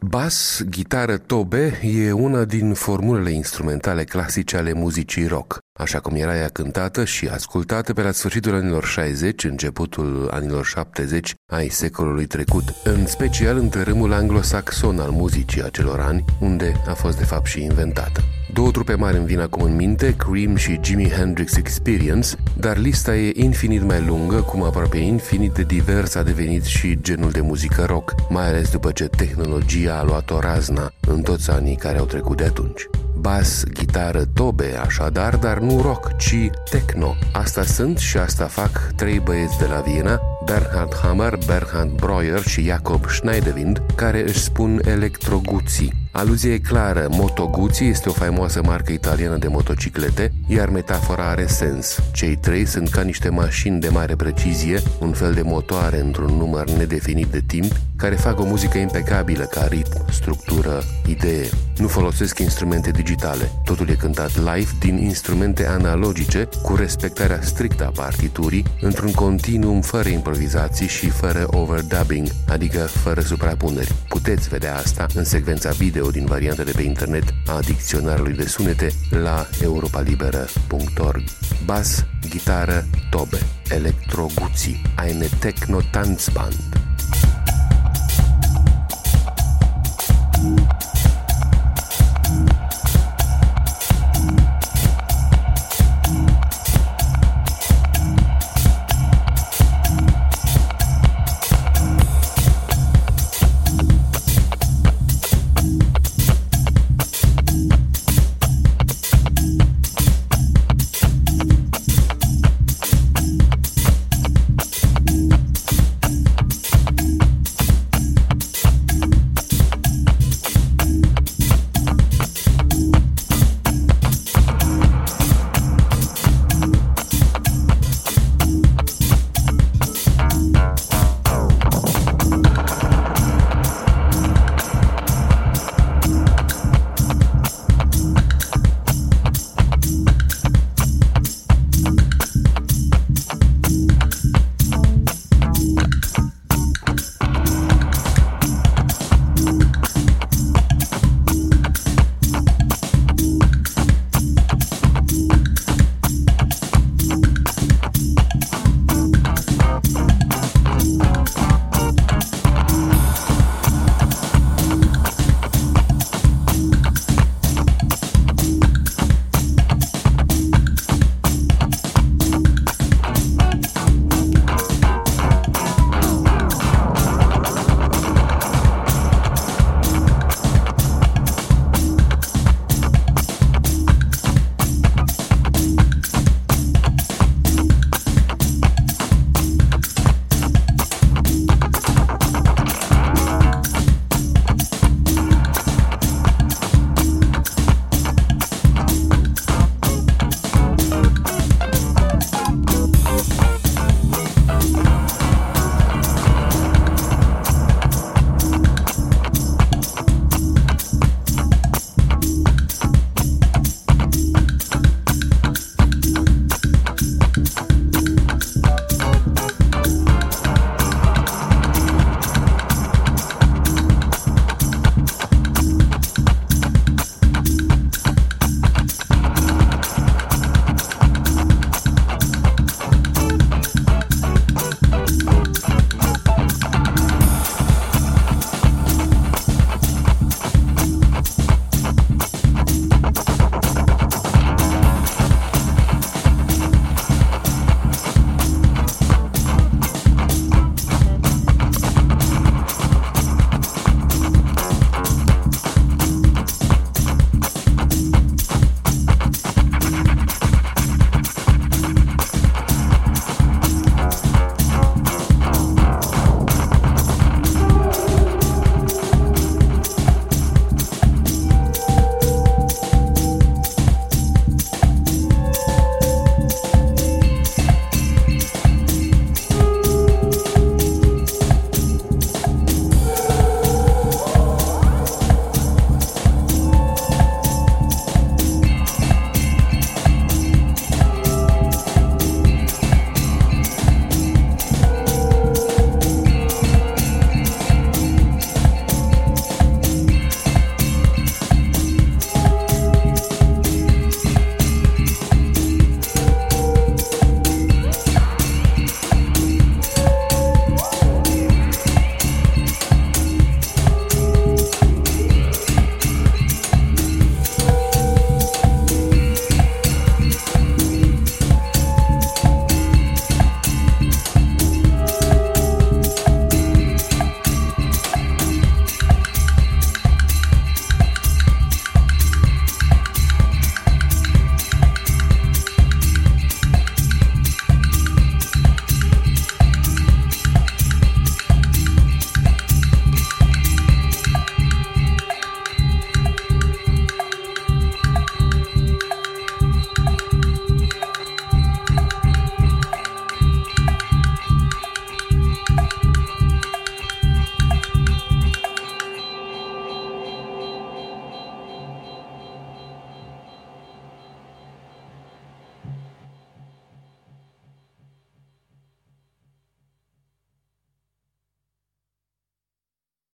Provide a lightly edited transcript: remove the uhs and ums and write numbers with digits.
Bas, ghitară, tobe e una din formulele instrumentale clasice ale muzicii rock, așa cum era ea cântată și ascultată pe la sfârșitul anilor 60, începutul anilor 70 ai secolului trecut, în special în tărâmul anglosaxon al muzicii acelor ani, unde a fost de fapt și inventată. Două trupe mari îmi vin acum în minte, Cream și Jimi Hendrix Experience, dar lista e infinit mai lungă, cum aproape infinit de divers a devenit și genul de muzică rock, mai ales după ce tehnologia a luat-o razna în toți anii care au trecut de atunci. Bas, gitară, tobe, așadar, dar nu rock, ci techno. Asta sunt și asta fac trei băieți de la Viena, Bernhard Hammer, Bernhard Breuer și Jakob Schneiderwind, care își spun electroguții. Aluzia e clară, Moto Guzzi este o faimoasă marcă italiană de motociclete, iar metafora are sens. Cei trei sunt ca niște mașini de mare precizie, un fel de motoare într-un număr nedefinit de timp, care fac o muzică impecabilă ca ritm, structură, idee. Nu folosesc instrumente digitale, totul e cântat live din instrumente analogice, cu respectarea strictă a partiturii, într-un continuum fără improvizații și fără overdubbing, adică fără suprapuneri. Puteți vedea asta în secvența video din varianta de pe internet a dicționarului de sunete la europalibera.org. Bas, gitară, tobe, electroguții, eine Techno-Tanzband.